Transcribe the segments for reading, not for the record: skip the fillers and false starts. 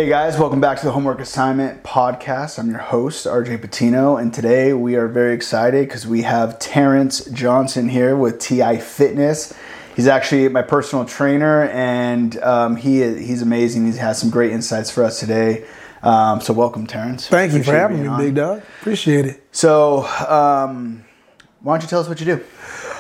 Hey guys, welcome back to the Homework Assignment Podcast. I'm your host, RJ Patino, and today we are very excited because we have Terrence Johnson here with TI Fitness. He's actually my personal trainer, and he's amazing. He has some great insights for us today. So welcome, Terrence. Thank you for having me, big dog. Appreciate it. So why don't you tell us what you do?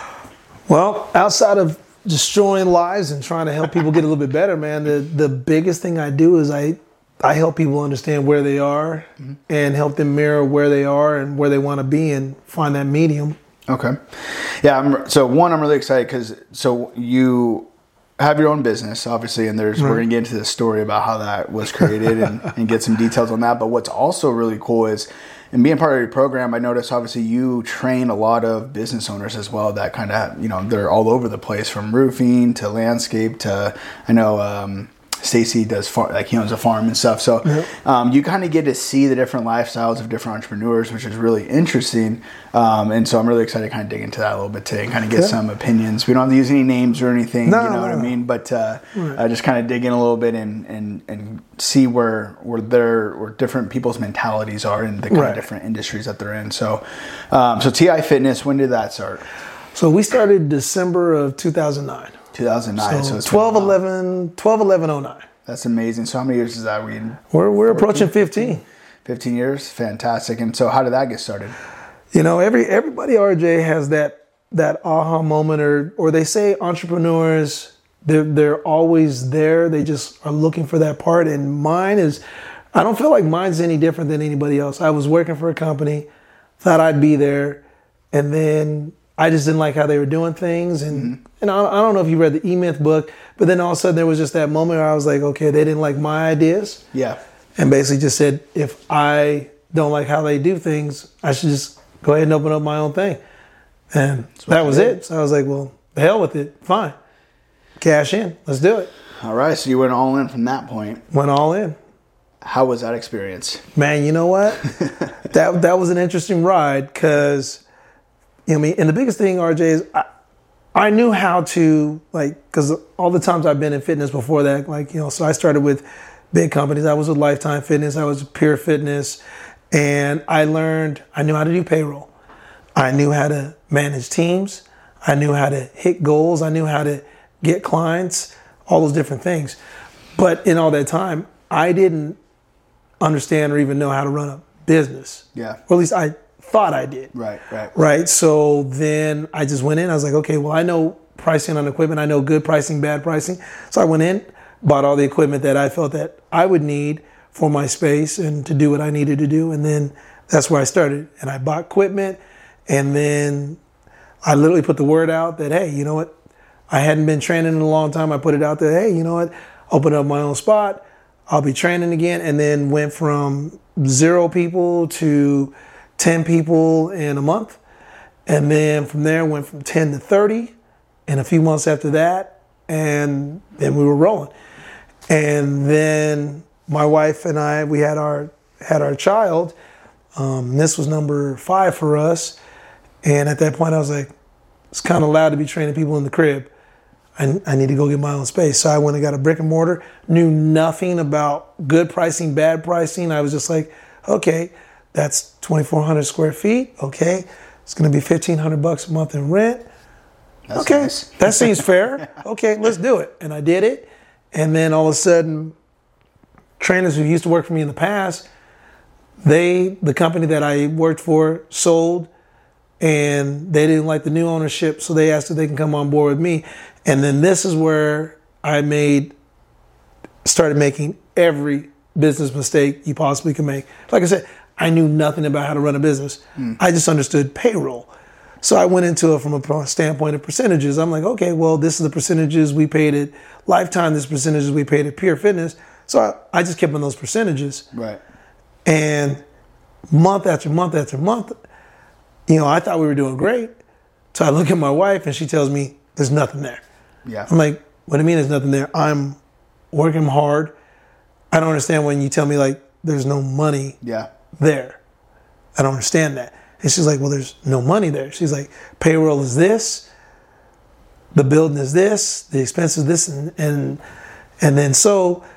Well, outside of destroying lives and trying to help people get a little bit better, man, the biggest thing I do is I help people understand where they are and help them mirror where they are and where they want to be and find that medium. Okay. Yeah. I'm really excited because you have your own business, obviously, and we're going to get into the story about how that was created and get some details on that. But what's also really cool is, in being part of your program, I noticed obviously you train a lot of business owners as well that kind of, they're all over the place, from roofing to landscape to, I know Stacy does he owns a farm and stuff. So you kind of get to see the different lifestyles of different entrepreneurs, which is really interesting. And so I'm really excited to kind of dig into that a little bit today and kind of get some opinions. We don't have to use any names or anything, what I mean? But just kind of dig in a little bit and see where different people's mentalities are in the kind of different industries that they're in. So TI Fitness, when did that start? So we started December of 2009. 2009. So it's 12/11/09. That's amazing. So how many years is that? We're approaching 15. 15 years? Fantastic. And so how did that get started? Everybody, RJ, has that aha moment, or they say entrepreneurs, they're always there. They just are looking for that part. And mine is, I don't feel like mine's any different than anybody else. I was working for a company, thought I'd be there, and then I just didn't like how they were doing things. And I don't know if you read the E-Myth book, but then all of a sudden there was just that moment where I was like, okay, they didn't like my ideas. Yeah. And basically just said, if I don't like how they do things, I should just go ahead and open up my own thing. And that was it. So I was like, well, the hell with it. Fine. Cash in. Let's do it. All right. So you went all in from that point. Went all in. How was that experience? Man, you know what? that was an interesting ride because, and the biggest thing, RJ, is I knew how to, because all the times I've been in fitness before that, so I started with big companies. I was with Lifetime Fitness. I was with Pure Fitness. And I knew how to do payroll. I knew how to manage teams. I knew how to hit goals. I knew how to get clients, all those different things. But in all that time, I didn't understand or even know how to run a business. Yeah. Or at least I thought I did. Right. So then I just went in. I was like, okay, well, I know pricing on equipment. I know good pricing, bad pricing. So I went in, bought all the equipment that I felt that I would need for my space and to do what I needed to do. And then that's where I started. And I bought equipment. And then I literally put the word out that, hey, you know what? I hadn't been training in a long time. I put it out there, hey, you know what? Open up my own spot. I'll be training again. And then went from 0 people to 10 people in a month. And then from there went from 10 to 30 in a few months after that. And then we were rolling. And then my wife and I, we had our child. This was number 5 for us. And at that point I was like, it's kind of loud to be training people in the crib. I need to go get my own space. So I went and got a brick and mortar, knew nothing about good pricing, bad pricing. I was just like, okay, that's 2,400 square feet. Okay. It's going to be $1,500 a month in rent. That's okay. Nice. That seems fair. Okay. Let's do it. And I did it. And then all of a sudden, trainers who used to work for me in the past, the company that I worked for sold, and they didn't like the new ownership. So they asked if they can come on board with me. And then this is where I started making every business mistake you possibly can make. Like I said, I knew nothing about how to run a business. I just understood payroll. So I went into it from a standpoint of percentages. I'm like, okay, well, this is the percentages we paid at Lifetime. This percentages we paid at Pure Fitness. So I just kept on those percentages. Right. And month after month after month, I thought we were doing great. So I look at my wife and she tells me there's nothing there. Yeah. I'm like, what do you mean there's nothing there? I'm working hard. I don't understand when you tell me there's no money there. I don't understand that. And she's like, well, there's no money there. She's like, payroll is this, the building is this, the expense is this, and then so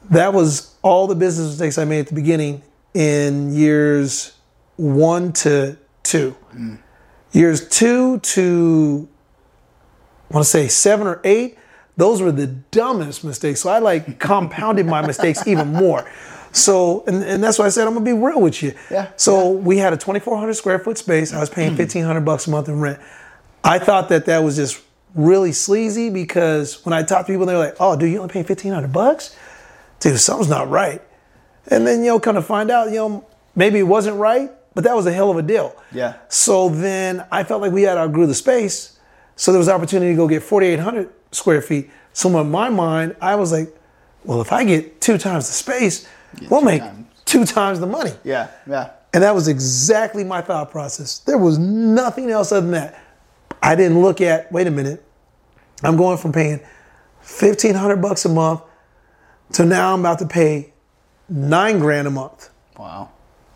That was all the business mistakes I made at the beginning in years 1 to 2. Years 2 to, I want to say 7 or 8, those were the dumbest mistakes. So I like compounded my mistakes even more. So, and that's why I said, I'm going to be real with you. Yeah. So we had a 2,400 square foot space. I was paying $1,500 a month in rent. I thought that was just really sleazy because when I talked to people, they were like, oh, dude, you only pay $1,500? Dude, something's not right. And then, come to find out, maybe it wasn't right, but that was a hell of a deal. Yeah. So then I felt like we had outgrew the space. So there was opportunity to go get 4,800 square feet. So in my mind, I was like, well, if I get 2 times the space, we'll make 2 times the money. Yeah, yeah. And that was exactly my thought process. There was nothing else other than that. I didn't look at, wait a minute, I'm going from paying $1,500 a month to now I'm about to pay $9,000 a month. Wow.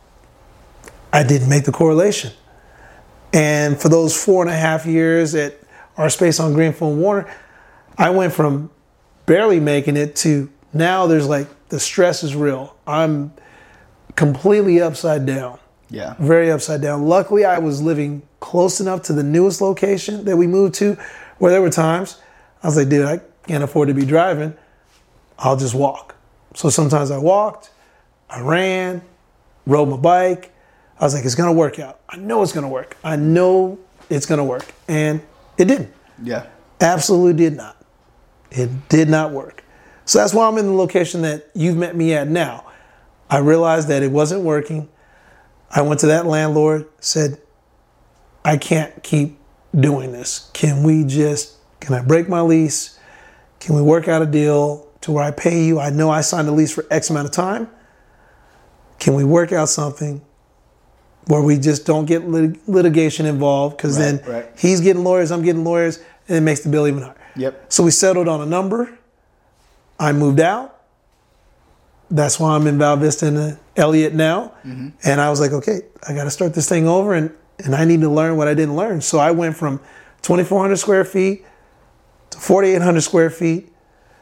I didn't make the correlation. And for those 4.5 years at our space on Greenfield and Warner, I went from barely making it to now there's like the stress is real. I'm completely upside down. Yeah. Very upside down. Luckily, I was living close enough to the newest location that we moved to where there were times I was like, dude, I can't afford to be driving. I'll just walk. So sometimes I walked, I ran, rode my bike. I was like, it's going to work out. I know it's going to work. I know it's going to work. And it didn't. Yeah. Absolutely did not. It did not work. So that's why I'm in the location that you've met me at now. I realized that it wasn't working. I went to that landlord, said, I can't keep doing this. Can I break my lease? Can we work out a deal to where I pay you? I know I signed a lease for X amount of time. Can we work out something where we just don't get litigation involved? Because then he's getting lawyers, I'm getting lawyers, and it makes the bill even higher. Yep. So we settled on a number. I moved out. That's why I'm in Val Vista and Elliott now. Mm-hmm. And I was like, okay, I got to start this thing over and I need to learn what I didn't learn. So I went from 2,400 square feet to 4,800 square feet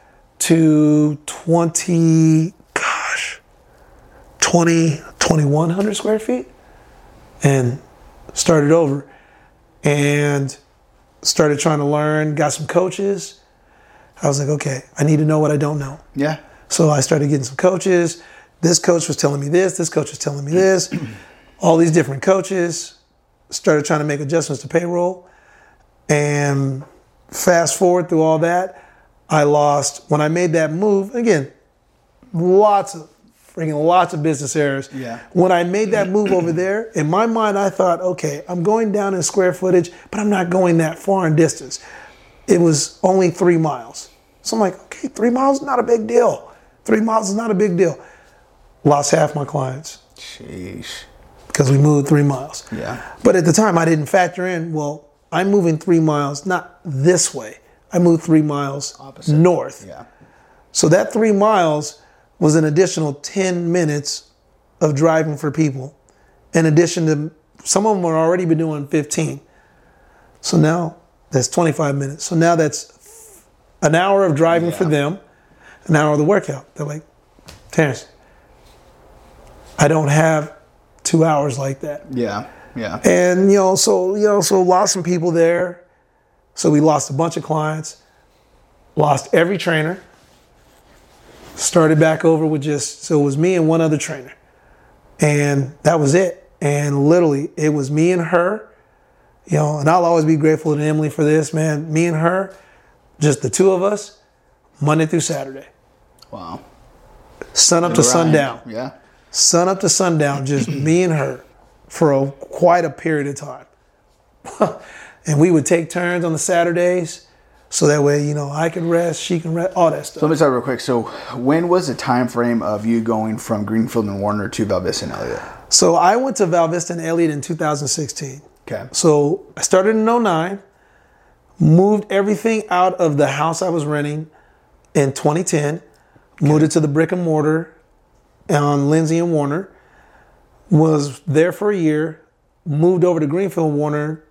to 2,100 square feet and started over and started trying to learn, got some coaches. I was like, okay, I need to know what I don't know. Yeah. So I started getting some coaches. This coach was telling me this coach was telling me this. All these different coaches. Started trying to make adjustments to payroll. And fast forward through all that, I lost, when I made that move, again, lots of business errors. Yeah. When I made that move over there, in my mind, I thought, okay, I'm going down in square footage, but I'm not going that far in distance. It was only 3 miles. So I'm like, okay, 3 miles is not a big deal. 3 miles is not a big deal. Lost half my clients. Sheesh. Because we moved 3 miles. Yeah. But at the time, I didn't factor in, well, I'm moving 3 miles, not this way. I moved 3 miles opposite. North. Yeah. So that 3 miles was an additional 10 minutes of driving for people. In addition to, some of them are already been doing 15. So now that's 25 minutes. So now that's an hour of driving for them, an hour of the workout. They're like, Terrence, I don't have 2 hours like that. Yeah, yeah. And, so lost some people there. So we lost a bunch of clients, lost every trainer, started back over with so it was me and one other trainer. And that was it. And literally, it was me and her, and I'll always be grateful to Emily for this, man. Me and her, just the two of us, Monday through Saturday. Wow. Sun up to sundown. Yeah. Sun up to sundown, just me and her for quite a period of time. And we would take turns on the Saturdays. So that way, I can rest, she can rest, all that stuff. So let me start real quick. So when was the time frame of you going from Greenfield and Warner to Val Vista and Elliott? So I went to Val Vista and Elliott in 2016. Okay. So I started in 2009, moved everything out of the house I was renting in 2010, moved it to the brick and mortar on Lindsay and Warner, was there for a year, moved over to Greenfield and Warner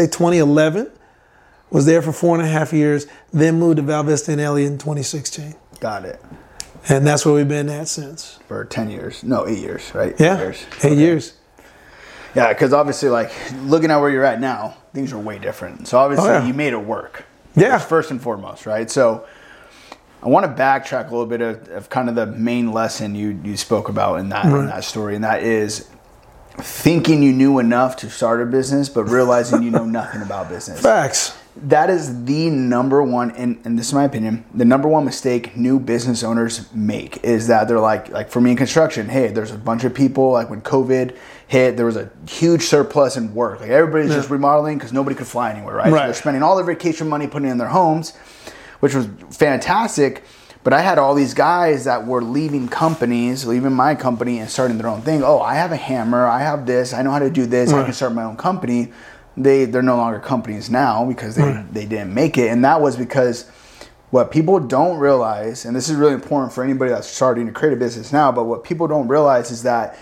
2011. Was there for 4.5 years, then moved to Val Vista and Elliott in 2016. Got it. And that's where we've been at since. For 10 years. No, 8 years, right? Yeah, 8 years. 8 years. Yeah, because obviously, like, looking at where you're at now, things are way different. So obviously, you made it work. Yeah. First and foremost, right? So I want to backtrack a little bit of kind of the main lesson you spoke about in that story, and that is thinking you knew enough to start a business, but realizing you know nothing about business. Facts. That is the number one, and this is my opinion, the number one mistake new business owners make is that they're like for me in construction, hey, there's a bunch of people, like when COVID hit, there was a huge surplus in work. Like everybody's just remodeling because nobody could fly anywhere, right? So they're spending all their vacation money putting it in their homes, which was fantastic. But I had all these guys that were leaving companies, leaving my company and starting their own thing. Oh, I have a hammer, I have this, I know how to do this, I can start my own company. They're no longer companies now because they didn't make it. And that was because what people don't realize, and this is really important for anybody that's starting to create a business now, but what people don't realize is that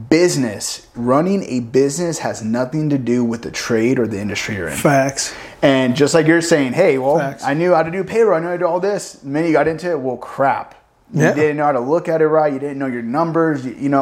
running a business has nothing to do with the trade or the industry you're in. Facts. And just like you're saying, hey, well, I knew how to do payroll, I knew how to do all this. The minute you got into it, well, crap. You didn't know how to look at it right. You didn't know your numbers,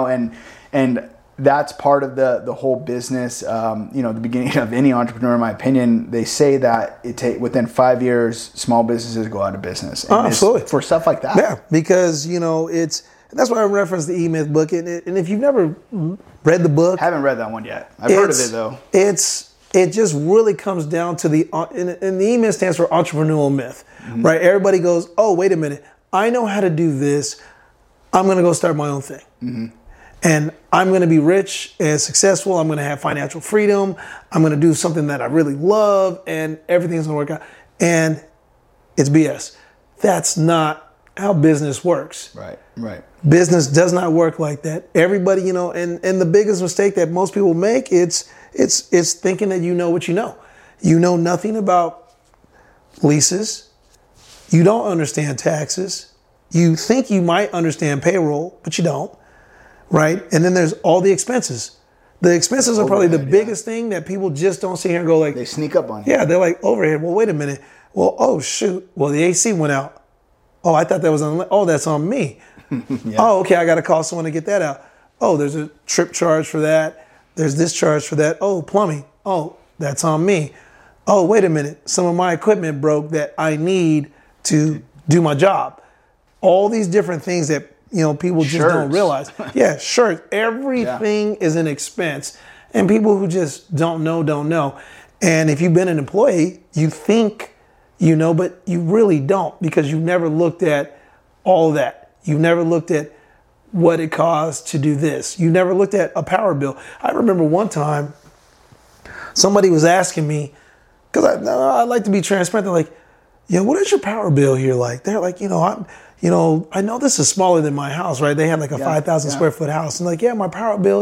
and that's part of the whole business. The beginning of any entrepreneur, in my opinion, they say that within 5 years, small businesses go out of business. And absolutely. For stuff like that. Yeah, because, that's why I referenced the E-Myth book. And if you've never read the book. Haven't read that one yet. I've heard of it, though. It just really comes down to and the E-Myth stands for entrepreneurial myth, right? Everybody goes, oh, wait a minute. I know how to do this. I'm going to go start my own thing. Mm-hmm. And I'm going to be rich and successful. I'm going to have financial freedom. I'm going to do something that I really love, and everything's going to work out. And it's BS. That's not how business works. Right. Business does not work like that. Everybody, and the biggest mistake that most people make, it's thinking that you know what you know. You know nothing about leases. You don't understand taxes. You think you might understand payroll, but you don't. Right? And then there's all the expenses. The expenses are probably the biggest thing that people just don't sit here and go like... They sneak up on you. Yeah, they're like, overhead. Well, wait a minute. Well, oh, shoot. Well, the AC went out. Oh, I thought that was on... Oh, that's on me. Oh, okay, I got to call someone to get that out. Oh, there's a trip charge for that. There's this charge for that. Oh, plumbing. Oh, that's on me. Oh, wait a minute. Some of my equipment broke that I need to do my job. All these different things that people just don't realize. Yeah, shirts. Everything is an expense. And people who just don't know. And if you've been an employee, you think you know, but you really don't, because you've never looked at all that. You've never looked at what it costs to do this. You never looked at a power bill. I remember one time somebody was asking me, because I like to be transparent. They're like, what is your power bill here like? They're like, I know this is smaller than my house, right? They had like a 5,000 square foot house. And like, my power bill,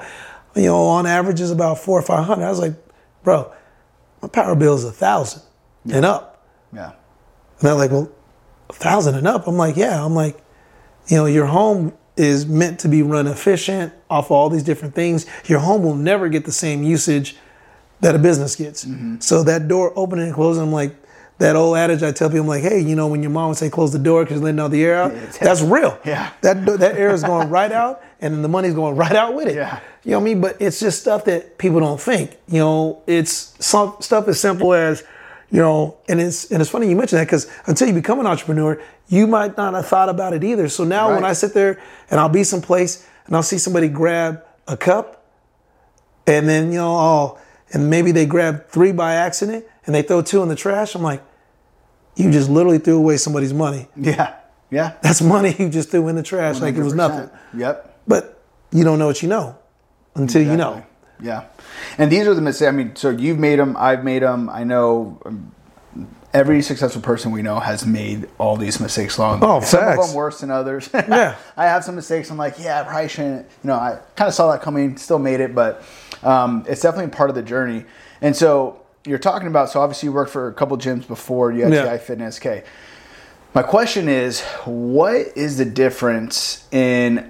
on average is about $400 or $500. I was like, bro, my power bill is 1,000 and up. Yeah. And they're like, well, 1,000 and up? I'm like, yeah. I'm like, your home is meant to be run efficient off all these different things. Your home will never get the same usage that a business gets. Mm-hmm. So that door opening and closing, I'm like, that old adage I tell people, I'm like, hey, when your mom would say close the door because you're letting all the air out, that's real. Yeah. That air is going right out, and then the money's going right out with it. Yeah. You know what I mean? But it's just stuff that people don't think. It's stuff as simple as, and it's funny you mention that, because until you become an entrepreneur, you might not have thought about it either. So now when I sit there and I'll be someplace and I'll see somebody grab a cup, and then, and maybe they grab 3 by accident and they throw 2 in the trash, I'm like, you just literally threw away somebody's money. Yeah. Yeah. That's money you just threw in the trash 100%. Like it was nothing. Yep. But you don't know what you know until you know. Yeah. And these are the mistakes. So you've made them. I've made them. I know every successful person we know has made all these mistakes along the way. Some of them worse than others. Yeah. I have some mistakes. I'm like, I probably shouldn't. I kind of saw that coming, still made it, but it's definitely part of the journey. And so you're talking about, so obviously you worked for a couple gyms before, you had TI Fitness. Okay. My question is, what is the difference in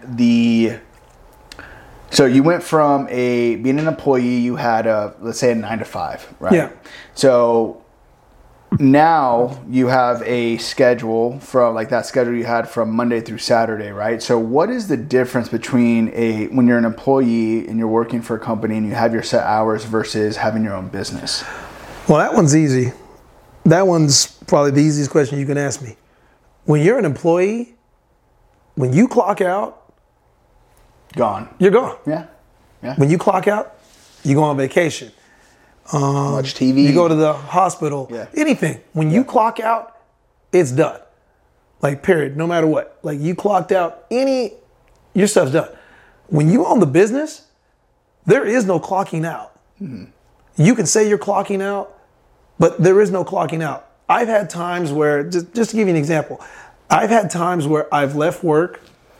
so you went from being an employee, you had let's say a 9 to 5, right? Yeah. So now you have a schedule from like that schedule you had from Monday through Saturday, right? So what is the difference between when you're an employee and you're working for a company and you have your set hours versus having your own business? Well, that one's easy. That one's probably the easiest question you can ask me. When you're an employee, when you clock out, gone. You're gone. Yeah. Yeah. When you clock out, you go on vacation. Watch TV. You go to the hospital. Yeah. Anything. When you clock out, it's done. Like, period. No matter what. Like, you clocked out, your stuff's done. When you own the business, there is no clocking out. Mm-hmm. You can say you're clocking out, but there is no clocking out. I've had times where, just to give you an example, I've had times where I've left work,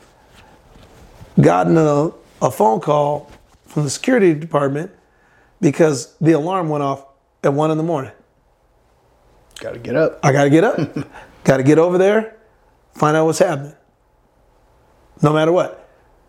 gotten a phone call from the security department because the alarm went off at 1 a.m. Got to get up. I got to get up. Got to get over there, find out what's happening. No matter what.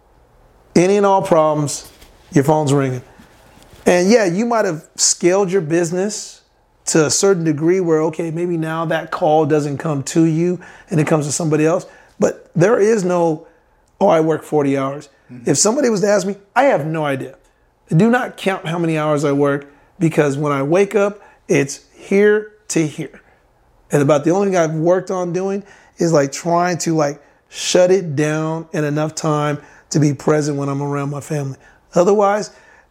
Any and all problems, your phone's ringing. And yeah, you might have scaled your business to a certain degree where, okay, maybe now that call doesn't come to you and it comes to somebody else. But there is no, I work 40 hours. Mm-hmm. If somebody was to ask me, I have no idea. Do not count how many hours I work because when I wake up, it's here to here. And about the only thing I've worked on doing is like trying to like shut it down in enough time to be present when I'm around my family. Otherwise,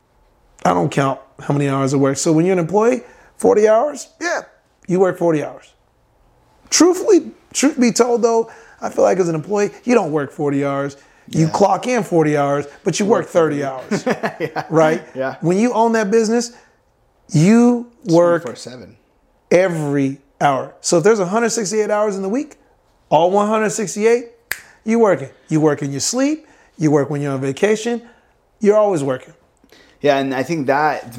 I don't count how many hours I work. So when you're an employee, 40 hours, yeah, you work 40 hours. Truth be told though, I feel like as an employee, you don't work 40 hours. You clock in 40 hours, but you work 30 hours, yeah. Right? Yeah. When you own that business, you work 24/7. Every hour. So if there's 168 hours in the week, all 168, you working. You work in your sleep. You work when you're on vacation. You're always working. Yeah, and I think that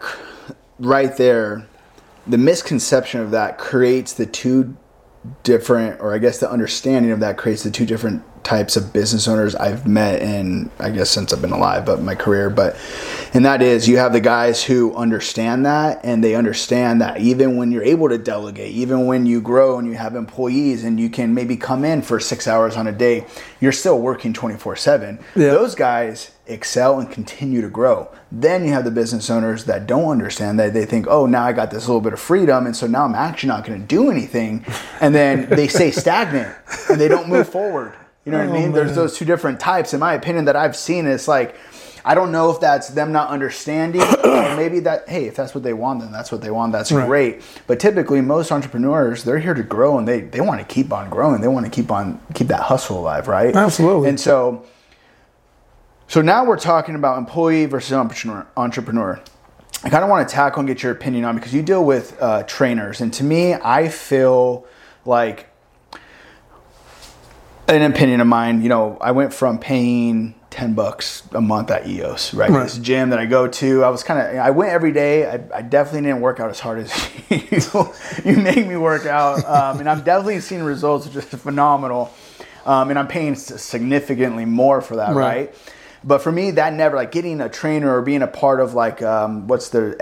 right there, the misconception of that creates the two different, or I guess the understanding of that creates the two different types of business owners I've met in, I guess since I've been alive, but my career. And that is, you have the guys who understand that, and they understand that even when you're able to delegate, even when you grow and you have employees and you can maybe come in for 6 hours on a day, you're still working 24/7. Yeah. Those guys excel and continue to grow. Then you have the business owners that don't understand that. They think, oh, now I got this little bit of freedom, and so now I'm actually not going to do anything. And then they stay stagnant and they don't move forward. You know what I mean? Man. There's those two different types, in my opinion, that I've seen. It's like, I don't know if that's them not understanding, or maybe that, hey, if that's what they want, then that's what they want. That's right. Great. But typically, most entrepreneurs, they're here to grow, and they want to keep on growing. They want to keep that hustle alive, right? Absolutely. And so now we're talking about employee versus entrepreneur. I kind of want to tackle and get your opinion on, because you deal with trainers, and to me, I feel like, an opinion of mine, I went from paying $10 a month at EOS, right? This gym that I go to, I went every day. I definitely didn't work out as hard as you make me work out. And I'm definitely seeing results just phenomenal. And I'm paying significantly more for that, right? But for me, that never, like getting a trainer or being a part of like, what's the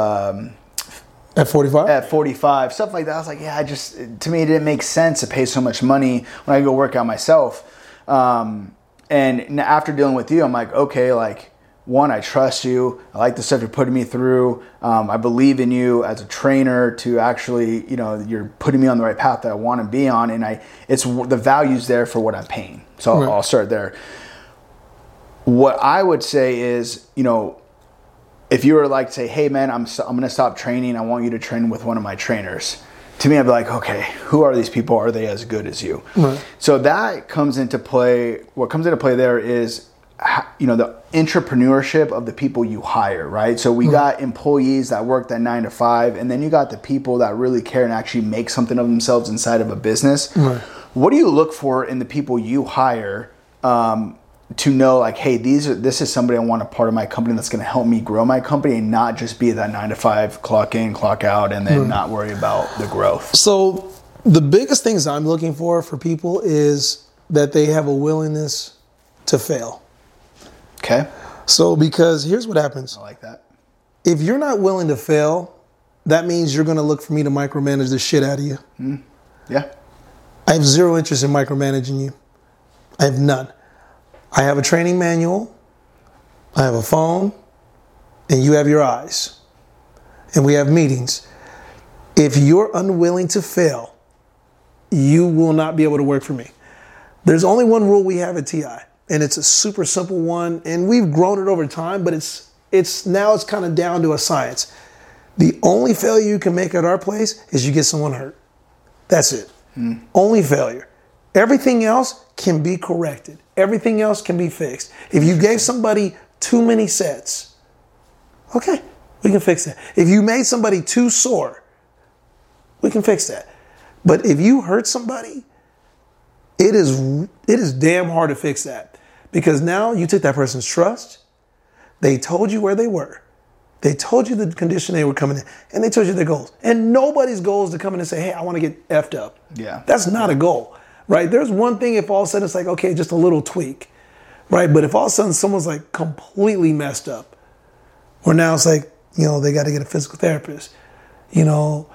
F45? F45, stuff like that. I was like, to me, it didn't make sense to pay so much money when I go work out myself. And after dealing with you, I'm like, okay, like, one, I trust you. I like the stuff you're putting me through. I believe in you as a trainer to actually, you're putting me on the right path that I want to be on. And it's the value's there for what I'm paying. So I'll start there. What I would say is, if you were like to say, hey man, I'm going to stop training. I want you to train with one of my trainers. To me, I'd be like, okay, who are these people? Are they as good as you? Right. So that comes into play. What comes into play there is, the entrepreneurship of the people you hire, right? So we got employees that work that 9 to 5, and then you got the people that really care and actually make something of themselves inside of a business. Right. What do you look for in the people you hire to know, like, hey, this is somebody I want a part of my company that's going to help me grow my company, and not just be that 9 to 5 clock in, clock out, and then not worry about the growth? So the biggest things I'm looking for people is that they have a willingness to fail. Okay. So because here's what happens. I like that. If you're not willing to fail, that means you're going to look for me to micromanage the shit out of you. Yeah. I have zero interest in micromanaging you. I have none. I have a training manual. I have a phone. And you have your eyes. And we have meetings. If you're unwilling to fail, you will not be able to work for me. There's only one rule we have at TI, and it's a super simple one, and we've grown it over time, but it's now kind of down to a science. The only failure you can make at our place is you get someone hurt. That's it. Only failure. Everything else can be corrected. Everything else can be fixed. If you gave somebody too many sets, okay, we can fix that. If you made somebody too sore, we can fix that. But if you hurt somebody, it is damn hard to fix that, because now you took that person's trust. They told you where they were. They told you the condition they were coming in, and they told you their goals. And nobody's goal is to come in and say, hey, I want to get effed up. Yeah. That's not a goal, right? There's one thing if all of a sudden it's like, okay, just a little tweak, right? But if all of a sudden someone's like completely messed up, or now it's like, they got to get a physical therapist, they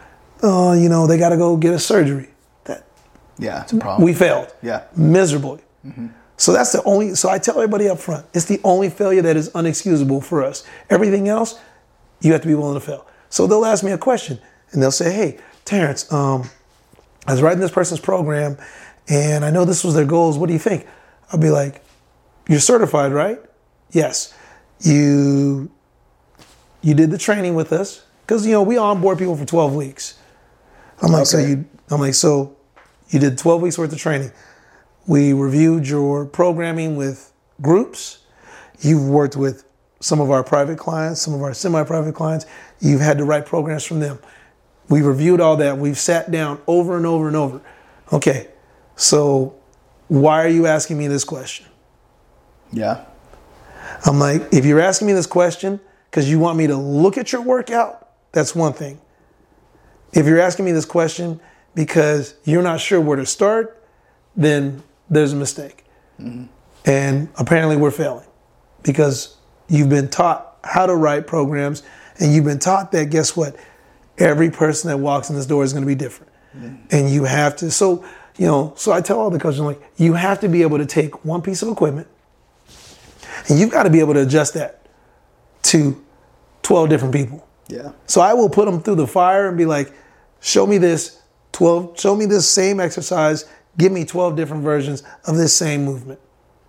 got to go get a surgery. Yeah, it's a problem. We failed. Yeah. Miserably. So that's so I tell everybody up front, it's the only failure that is unexcusable for us. Everything else, you have to be willing to fail. So they'll ask me a question and they'll say, hey, Terrence, I was writing this person's program and I know this was their goals. What do you think? I'll be like, you're certified, right? Yes. You did the training with us, because, we onboard people for 12 weeks. I'm like, okay. So you did 12 weeks worth of training. We reviewed your programming with groups. You've worked with some of our private clients, some of our semi-private clients. You've had to write programs from them. We reviewed all that. We've sat down over and over and over. Okay, so why are you asking me this question? Yeah. I'm like, if you're asking me this question because you want me to look at your workout, that's one thing. If you're asking me this question because you're not sure where to start, then there's a mistake. And apparently we're failing, because you've been taught how to write programs, and you've been taught that, guess what? Every person that walks in this door is going to be different. And you have to, so I tell all the coaches, I'm like, you have to be able to take one piece of equipment and you've got to be able to adjust that to 12 different people. Yeah. So I will put them through the fire and be like, show me this same exercise. Give me 12 different versions of this same movement.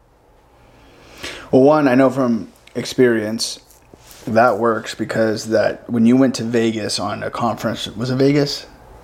Well, one, I know from experience that works, because that when you went to Vegas on a conference, was it Vegas?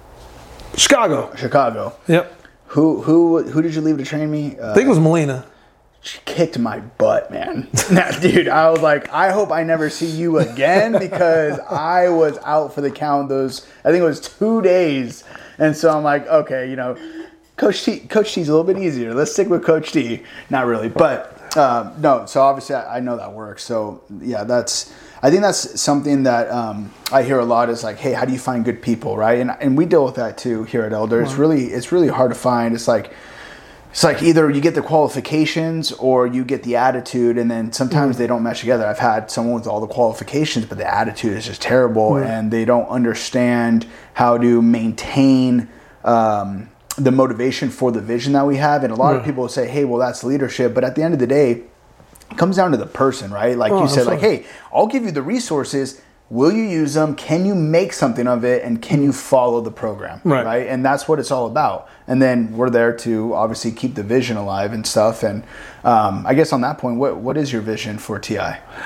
Chicago. Yep. Who did you leave to train me? I think it was Melina. She kicked my butt, man. Dude, I was like, I hope I never see you again, because I was out for the count those, I think it was 2 days. And so I'm like, okay, Coach T's a little bit easier. Let's stick with Coach T. Not really, but no. So obviously, I know that works. So yeah, I think that's something that I hear a lot, is like, hey, how do you find good people, right? And we deal with that too here at Elder. Wow. It's really hard to find. It's like either you get the qualifications or you get the attitude, and then sometimes they don't mesh together. I've had someone with all the qualifications, but the attitude is just terrible, and they don't understand how to maintain the motivation for the vision that we have. And a lot of people will say, hey, well, that's leadership. But at the end of the day, it comes down to the person, right? Like you said, like, hey, I'll give you the resources. Will you use them? Can you make something of it? And can you follow the program? Right? And that's what it's all about. And then we're there to obviously keep the vision alive and stuff. And I guess on that point, what is your vision for TI?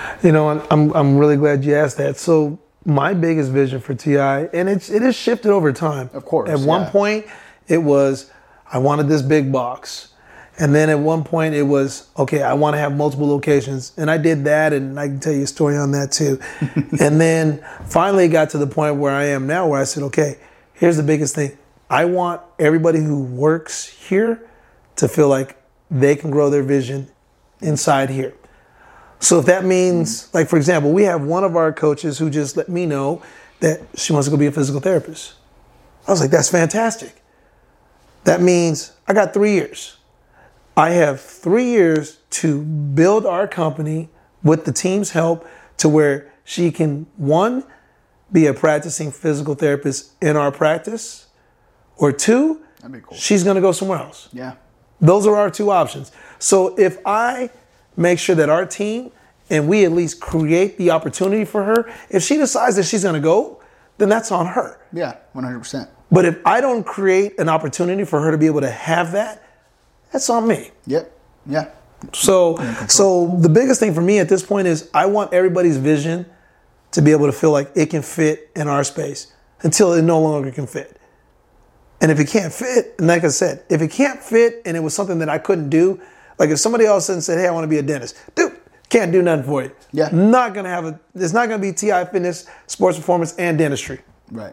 I'm really glad you asked that. So my biggest vision for TI, and it has shifted over time. Of course. At one point, it was, I wanted this big box. And then at one point it was, okay, I want to have multiple locations. And I did that, and I can tell you a story on that too. And then finally it got to the point where I am now, where I said, okay, here's the biggest thing. I want everybody who works here to feel like they can grow their vision inside here. So if that means, like, for example, we have one of our coaches who just let me know that she wants to go be a physical therapist. I was like, that's fantastic. That means I got 3 years. I have 3 years to build our company with the team's help to where she can, one, be a practicing physical therapist in our practice, or 2, that'd be cool. She's going to go somewhere else. Yeah. Those are our 2 options. So if I make sure that our team and we at least create the opportunity for her, if she decides that she's going to go, then that's on her. Yeah, 100%. But if I don't create an opportunity for her to be able to have that, that's on me. Yep. Yeah. So the biggest thing for me at this point is I want everybody's vision to be able to feel like it can fit in our space until it no longer can fit. And if it can't fit, and like I said, if it can't fit and it was something that I couldn't do, like if somebody else said, hey, I want to be a dentist, dude, can't do nothing for you. Yeah. It's not going to be TI Fitness, sports performance, and dentistry. Right.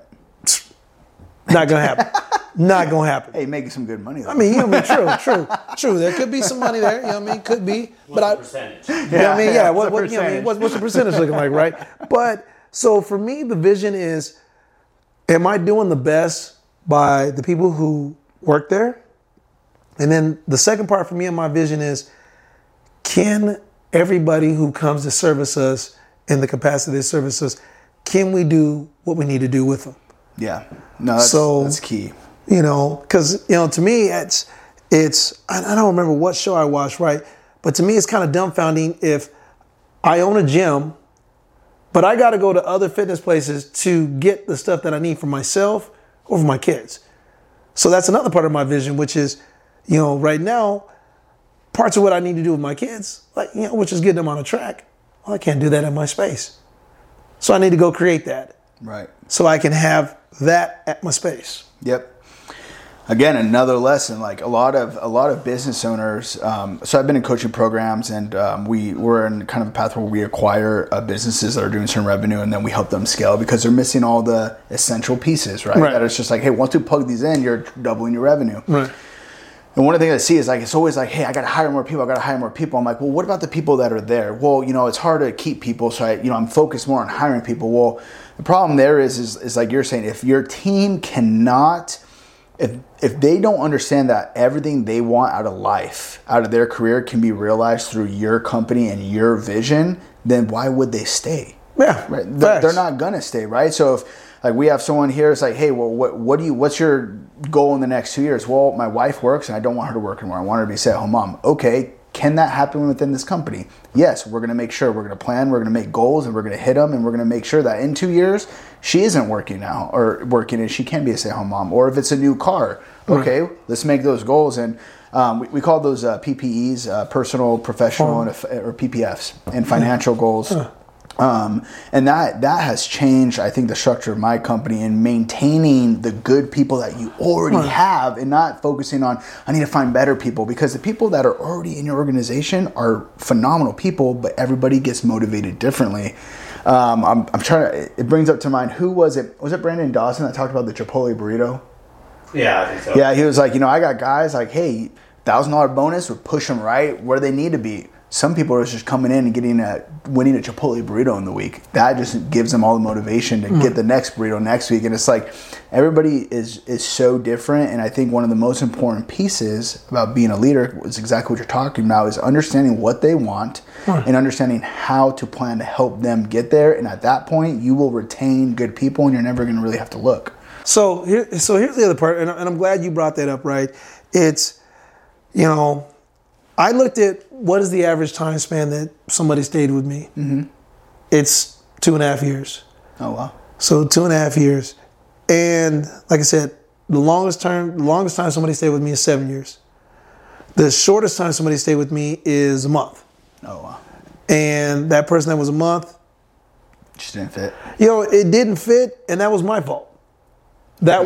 Not going to happen. Not going to happen. Hey, making some good money though. I mean, you know what I mean? True. There could be some money there. You know what I mean? Could be. What's the percentage? You know what I mean? Yeah. What's the percentage looking like, right? But so for me, the vision is, am I doing the best by the people who work there? And then the second part for me and my vision is, can everybody who comes to service us in the capacity to service us, can we do what we need to do with them? Yeah. No, that's key. You know, because, to me, it's I don't remember what show I watched, right? But to me, it's kind of dumbfounding if I own a gym, but I got to go to other fitness places to get the stuff that I need for myself or for my kids. So that's another part of my vision, which is, right now, parts of what I need to do with my kids, which is getting them on a track. Well, I can't do that in my space. So I need to go create that. Right. So I can have that at my space. Yep. Again, another lesson. Like a lot of business owners. So I've been in coaching programs, and we're in kind of a path where we acquire businesses that are doing certain revenue, and then we help them scale because they're missing all the essential pieces, right? That it's just like, hey, once you plug these in, you're doubling your revenue. Right. And one of the things I see is it's always like, hey, I got to hire more people. I'm like, well, what about the people that are there? Well, it's hard to keep people, so I'm focused more on hiring people. Well, the problem there is like you're saying, if your team cannot. If they don't understand that everything they want out of life, out of their career, can be realized through your company and your vision, then why would they stay? Yeah, right. They're not gonna stay, right? So if we have someone here, it's like, hey, well, what's your goal in the next 2 years? Well, my wife works and I don't want her to work anymore. I want her to be a stay-at-home mom. Okay, can that happen within this company? Yes, we're gonna make sure, we're gonna plan, we're gonna make goals, and we're gonna hit them, and we're gonna make sure that in 2 years she isn't working now or working and she can be a stay-at-home mom. Or if it's a new car, okay, let's make those goals. And we call those PPEs, personal, professional, or PPFs, and financial goals. And that has changed, I think, the structure of my company in maintaining the good people that you already have and not focusing on, I need to find better people, because the people that are already in your organization are phenomenal people, but everybody gets motivated differently. I'm trying to, it brings up to mind, who was it? Was it Brandon Dawson that talked about the Chipotle burrito? Yeah, I think so. Yeah, he was like, I got guys like, hey, $1,000 bonus would push them right where they need to be. Some people are just coming in and winning a Chipotle burrito in the week. That just gives them all the motivation to get the next burrito next week. And it's like, everybody is so different. And I think one of the most important pieces about being a leader is exactly what you're talking about, is understanding what they want and understanding how to plan to help them get there. And at that point, you will retain good people and you're never going to really have to look. So here's the other part, and I'm glad you brought that up, right? It's, I looked at what is the average time span that somebody stayed with me. Mm-hmm. It's 2.5 years. Oh, wow. So 2.5 years. And like I said, the longest time somebody stayed with me is 7 years. The shortest time somebody stayed with me is a month. Oh, wow. And that person that was a month, just didn't fit. It didn't fit, and that was my fault. I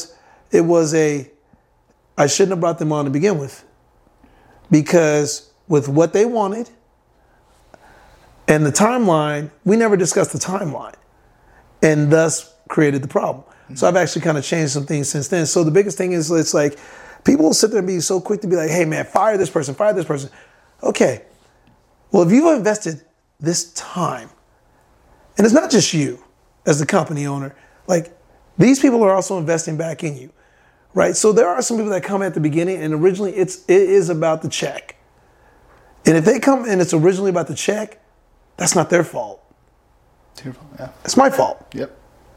shouldn't have brought them on to begin with. Because with what they wanted and the timeline, we never discussed the timeline, and thus created the problem. Mm-hmm. So I've actually kind of changed some things since then. So the biggest thing is, it's like, people will sit there and be so quick to be like, hey man, fire this person. Okay. Well, if you've invested this time, and it's not just you as the company owner, like, these people are also investing back in you. Right, so there are some people that come at the beginning, and originally it is about the check. And if they come and it's originally about the check, that's not their fault. It's your fault, yeah. It's my fault. Yep.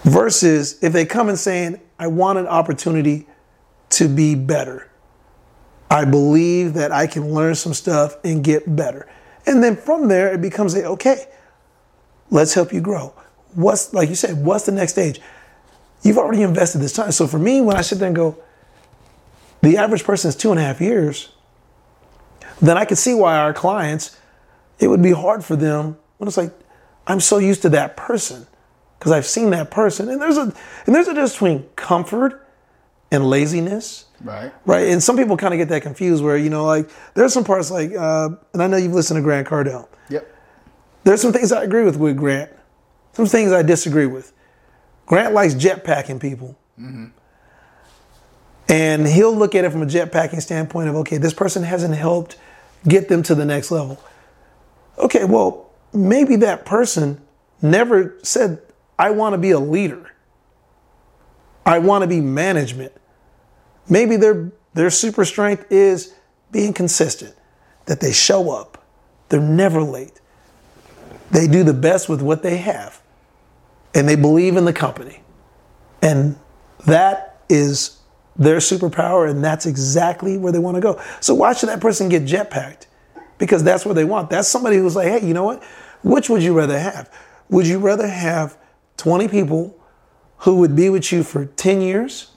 Versus if they come and saying, I want an opportunity to be better. I believe that I can learn some stuff and get better. And then from there, it becomes okay, let's help you grow. Like you said, what's the next stage? You've already invested this time. So for me, when I sit there and go, the average person is 2.5 years, then I can see why our clients, it would be hard for them when it's like, I'm so used to that person because I've seen that person. And there's a difference between comfort and laziness. Right. Right. And some people kind of get that confused where, like there's some parts like, and I know you've listened to Grant Cardone. Yep. There's some things I agree with Grant. Some things I disagree with. Grant likes jetpacking people. Mm-hmm. And he'll look at it from a jetpacking standpoint of, okay, this person hasn't helped get them to the next level. Okay, well, maybe that person never said, I want to be a leader. I want to be management. Maybe their super strength is being consistent, that they show up. They're never late. They do the best with what they have. And they believe in the company. And that is their superpower, and that's exactly where they want to go. So why should that person get jetpacked? Because that's where they want. That's somebody who's like, hey, you know what? Which would you rather have? Would you rather have 20 people who would be with you for 10 years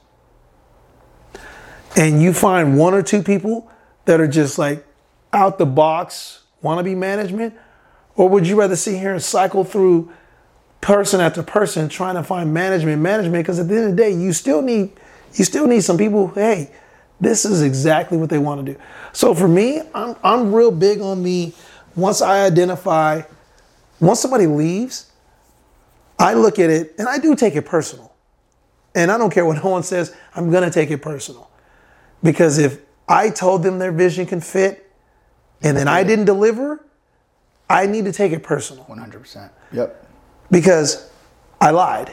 and you find 1 or 2 people that are just like out the box, want to be management? Or would you rather sit here and cycle through person after person trying to find management? Because at the end of the day, you still need some people, hey, this is exactly what they want to do. So for me, I'm real big on once somebody leaves, I look at it and I do take it personal. And I don't care what no one says, I'm going to take it personal. Because if I told them their vision can fit and then I didn't deliver, I need to take it personal. 100%. Yep. Because I lied.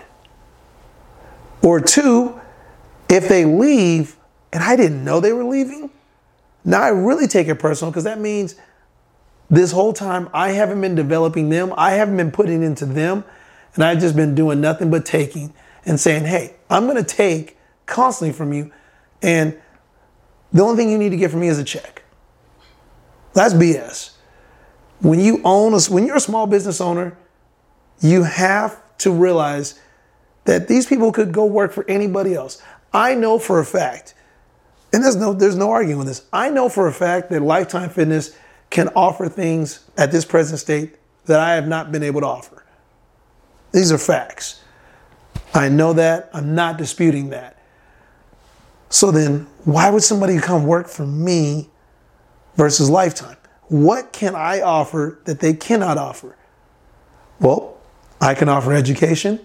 Or 2, if they leave and I didn't know they were leaving, now I really take it personal because that means this whole time I haven't been developing them. I haven't been putting into them. And I've just been doing nothing but taking and saying, hey, I'm going to take constantly from you. And the only thing you need to get from me is a check. That's BS. When you're a small business owner, you have to realize that these people could go work for anybody else. I know for a fact, and there's no arguing with this. I know for a fact that Lifetime Fitness can offer things at this present state that I have not been able to offer. These are facts. I know that. I'm not disputing that. So then why would somebody come work for me versus Lifetime? What can I offer that they cannot offer? Well, I can offer education.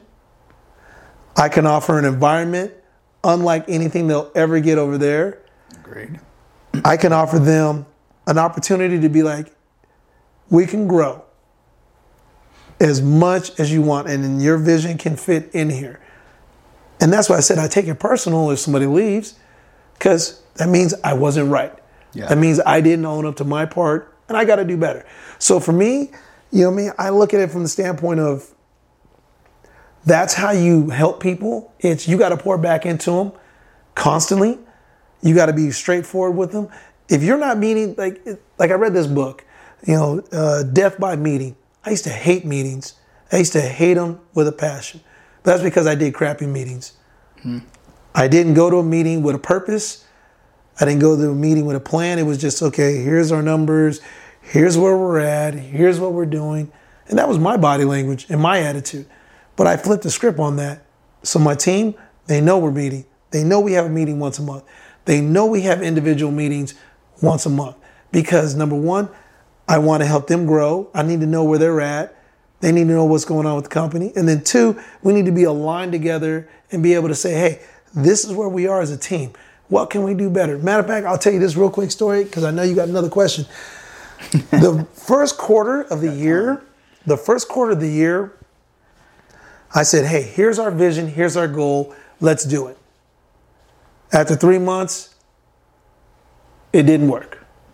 I can offer an environment unlike anything they'll ever get over there. Agreed. I can offer them an opportunity to be like, we can grow as much as you want, and then your vision can fit in here. And that's why I said I take it personal if somebody leaves, because that means I wasn't right. Yeah. That means I didn't own up to my part, and I got to do better. So for me, you know what I mean? I look at it from the standpoint of that's how you help people. It's you got to pour back into them constantly. You got to be straightforward with them. If you're not meeting, like I read this book, Death by Meeting. I used to hate meetings. I used to hate them with a passion. But that's because I did crappy meetings. I didn't go to a meeting with a purpose. I didn't go to a meeting with a plan. It was just, okay, here's our numbers. Here's where we're at. Here's what we're doing. And that was my body language and my attitude. But I flipped the script on that. So my team, they know we're meeting. They know we have a meeting once a month. They know we have individual meetings once a month. Because number one, I want to help them grow. I need to know where they're at. They need to know what's going on with the company. And then 2, we need to be aligned together and be able to say, hey, this is where we are as a team. What can we do better? Matter of fact, I'll tell you this real quick story because I know you got another question. The first quarter of the year, I said, hey, here's our vision. Here's our goal. Let's do it. After 3 months, it didn't work.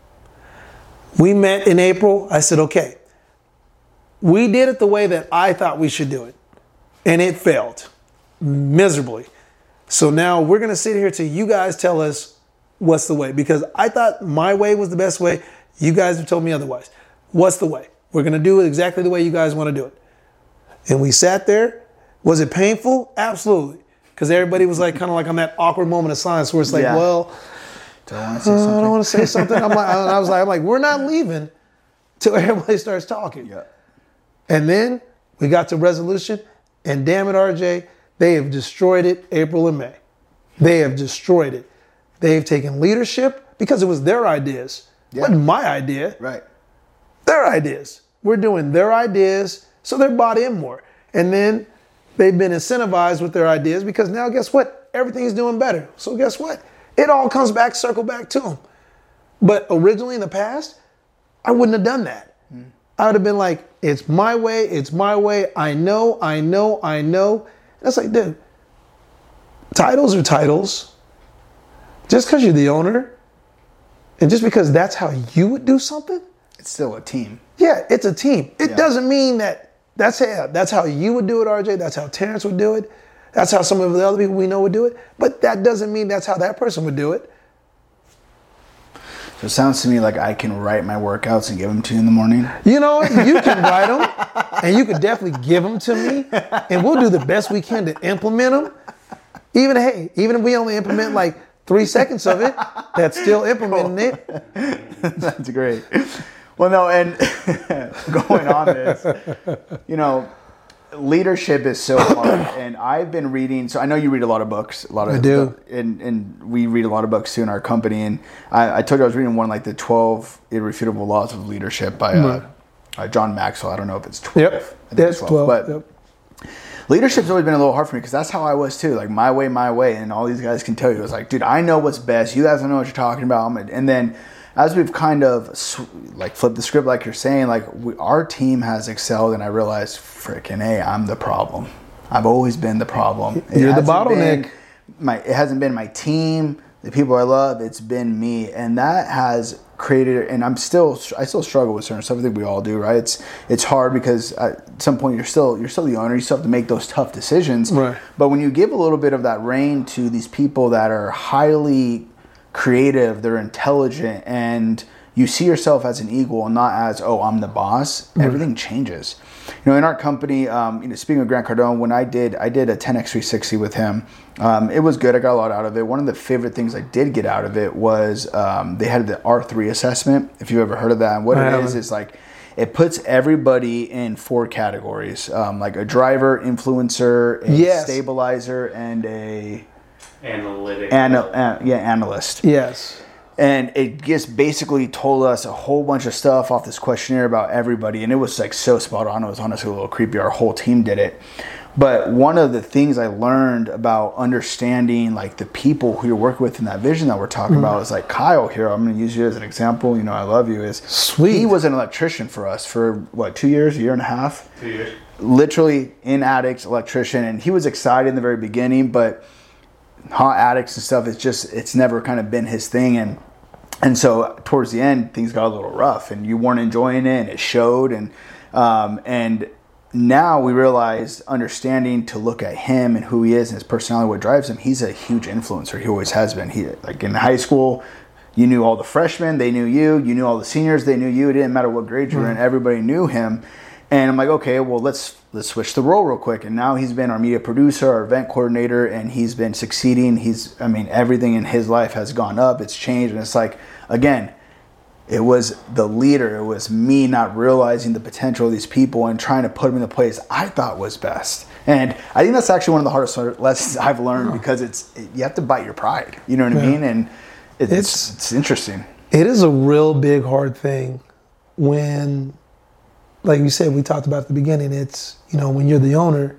We met in April. I said, okay, we did it the way that I thought we should do it. And it failed. miserably. So now we're going to sit here till you guys tell us what's the way. Because I thought my way was the best way. You guys have told me otherwise. What's the way? We're going to do it exactly the way you guys want to do it. And we sat there. Was it painful? Absolutely. Because everybody was like kind of like on that awkward moment of silence where it's like, well, I don't want to say something. I'm like, we're not leaving till everybody starts talking. Yeah. And then we got to resolution, and damn it, RJ, they have destroyed it April and May. They have destroyed it. They've taken leadership because it was their ideas. It wasn't my idea. Right. Their ideas. We're doing their ideas, so they're bought in more. And then they've been incentivized with their ideas because now guess what? Everything's doing better. So guess what? It all comes back, circle back to them. But originally in the past, I wouldn't have done that. I would have been like, it's my way, I know. And it's like, dude, titles are titles. Just because you're the owner, and just because that's how you would do something. It's still a team. Yeah, it's a team. It doesn't mean that's how you would do it, RJ. That's how Terrence would do it. That's how some of the other people we know would do it. But that doesn't mean that's how that person would do it. So it sounds to me like I can write my workouts and give them to you in the morning. You know, you can write them, and you could definitely give them to me, and we'll do the best we can to implement them. Even if we only implement like 3 seconds of it, that's still implementing it. That's great. Well, no, and going on this, leadership is so hard, and I've been reading. So I know you read a lot of books. I do, and we read a lot of books too in our company. And I told you I was reading one like the 12 Irrefutable Laws of Leadership by John Maxwell. I don't know if it's 12. Yep, I think that's 12. But leadership's always been a little hard for me because that's how I was too. Like my way, and all these guys can tell you. It was like, dude, I know what's best. You guys don't know what you're talking about. And then as we've kind of flipped the script, like you're saying, our team has excelled, and I realized, freaking A, I'm the problem. I've always been the problem. You're the bottleneck. It hasn't been my team, the people I love. It's been me, and that has created. And I still struggle with certain stuff. I think we all do, right? It's hard because at some point you're still the owner. You still have to make those tough decisions. Right. But when you give a little bit of that reign to these people that are highly creative, they're intelligent, and you see yourself as an equal and not as, oh, I'm the boss, everything changes. In our company, speaking of Grant Cardone, when I did a 10x 360 with him, it was good. I got a lot out of it. One of the favorite things I did get out of it was they had the R3 assessment, if you've ever heard of that. And what it is like, it puts everybody in 4 categories, like a driver, influencer, a stabilizer, and a analyst. Yes. And it just basically told us a whole bunch of stuff off this questionnaire about everybody. And it was like so spot on. It was honestly a little creepy. Our whole team did it. But one of the things I learned about understanding like the people who you're working with in that vision that we're talking about is like Kyle here. I'm going to use you as an example. I love you. He was an electrician for us for 2 years, a year and a half? 2 years. Literally in addicts, electrician. And he was excited in the very beginning, but hot addicts and stuff, it's never kind of been his thing. And so towards the end, things got a little rough, and you weren't enjoying it, and it showed. And now we realize, understanding to look at him and who he is and his personality, what drives him, he's a huge influencer. He always has been. He, like in high school, you knew all the freshmen, they knew you. You knew all the seniors, they knew you. It didn't matter what grade you were in, everybody knew him. And I'm like, okay, well, let's switch the role real quick. And now he's been our media producer, our event coordinator, and he's been succeeding. Everything in his life has gone up. It's changed. And it's like, again, it was the leader. It was me not realizing the potential of these people and trying to put them in the place I thought was best. And I think that's actually one of the hardest lessons I've learned because you have to bite your pride. You know what I mean? And it's interesting. It is a real big, hard thing when, like you said, we talked about at the beginning, it's, when you're the owner,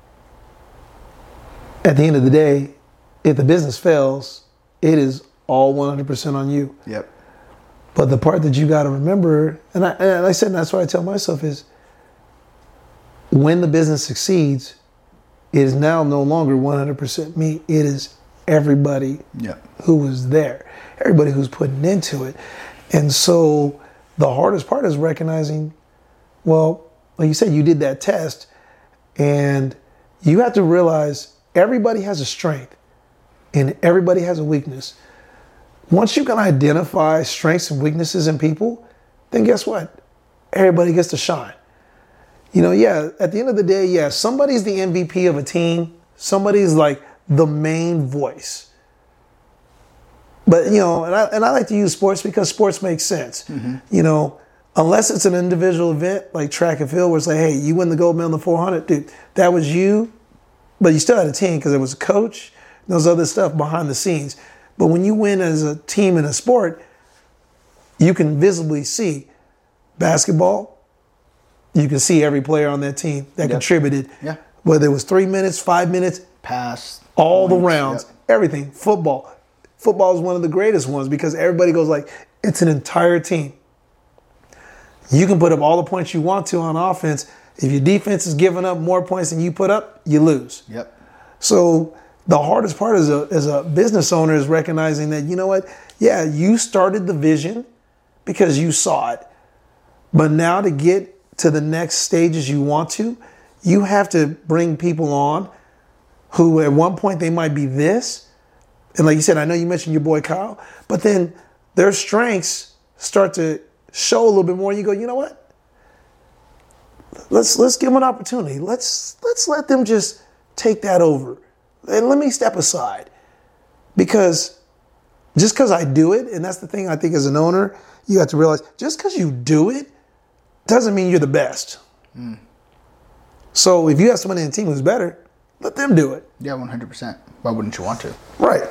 at the end of the day, if the business fails, it is all 100% on you. Yep. But the part that you got to remember, and I said, and that's what I tell myself is, when the business succeeds, it is now no longer 100% me. It is everybody who was there, everybody who's putting into it. And so the hardest part is recognizing, well, like you said, you did that test, and you have to realize everybody has a strength and everybody has a weakness. Once you can identify strengths and weaknesses in people, then guess what? Everybody gets to shine. You know, yeah, at the end of the day, yeah, somebody's the MVP of a team. Somebody's like the main voice. But, you know, and I like to use sports because sports makes sense. Mm-hmm. You know, unless it's an individual event like track and field where it's like, hey, you win the gold medal in the 400, dude, that was you. But you still had a team because there was a coach, those other stuff behind the scenes. But when you win as a team in a sport, you can visibly see basketball. You can see every player on that team that contributed. Yeah. Whether it was 3 minutes, 5 minutes, pass, all the rounds, everything. Football. Football is one of the greatest ones because everybody goes like, it's an entire team. You can put up all the points you want to on offense. If your defense is giving up more points than you put up, you lose. Yep. So the hardest part as a business owner is recognizing that, you know what? Yeah, you started the vision because you saw it. But now to get to the next stages you want to, you have to bring people on who at one point they might be this. And like you said, I know you mentioned your boy Kyle, but then their strengths start to show a little bit more. And you go, you know what? Let's give them an opportunity. Let's let them just take that over. And let me step aside. Because just because I do it, and that's the thing I think as an owner, you have to realize, just because you do it doesn't mean you're the best. Mm. So if you have somebody in the team who's better, let them do it. Yeah, 100%. Why wouldn't you want to? Right.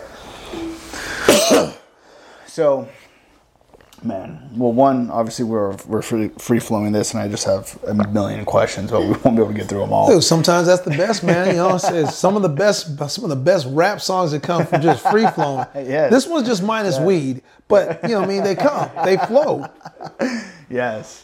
So, man, well, one, obviously we're free flowing this, and I just have a million questions, but we won't be able to get through them all. Dude, sometimes that's the best, man. You know, it's some of the best rap songs that come from just free flowing. Yes. This one's just minus weed, but you know what I mean, they come, they flow. Yes.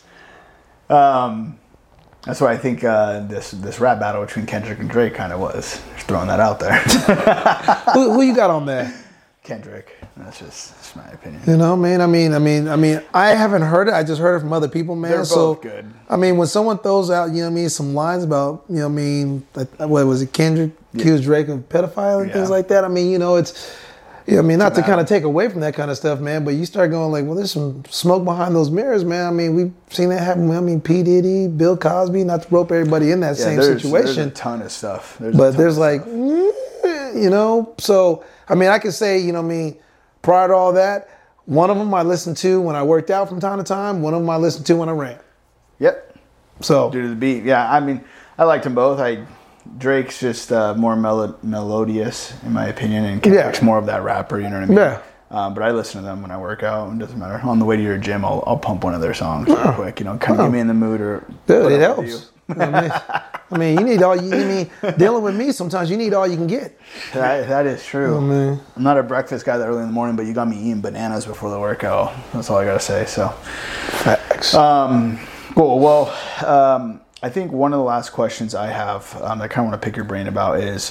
That's why I think this rap battle between Kendrick and Drake kind of was. Just throwing that out there. Who you got on that? Kendrick. That's just my opinion. You know, man. I mean, I haven't heard it. I just heard it from other people, man. They're both good. I mean, when someone throws out, you know what I mean, some lines about, you know what I mean, what was it, Kendrick accused Drake of pedophile and things like that. I mean, you know, it's, yeah, I mean, not to kind of take away from that kind of stuff, man, but you start going like, well, there's some smoke behind those mirrors, man. I mean, we've seen that happen. I mean, P. Diddy, Bill Cosby, not to rope everybody in that same situation. There's a ton of stuff. There's like, you know, so, I mean, I can say, you know what I mean, prior to all that, one of them I listened to when I worked out from time to time. One of them I listened to when I ran. Yep. So. Due to the beat. Yeah, I mean, I liked them both. Drake's just more melodious, in my opinion, and Kendrick's more of that rapper, you know what I mean? Yeah. But I listen to them when I work out. It doesn't matter. On the way to your gym, I'll pump one of their songs real quick, you know, kind of get me in the mood. Dude, it helps. You know I mean, you need all you need. Dealing with me, sometimes you need all you can get. That is true. Oh, man. I'm not a breakfast guy that early in the morning, but you got me eating bananas before the workout. That's all I gotta say. So, facts. Cool. Well, I think one of the last questions I have that I kind of want to pick your brain about is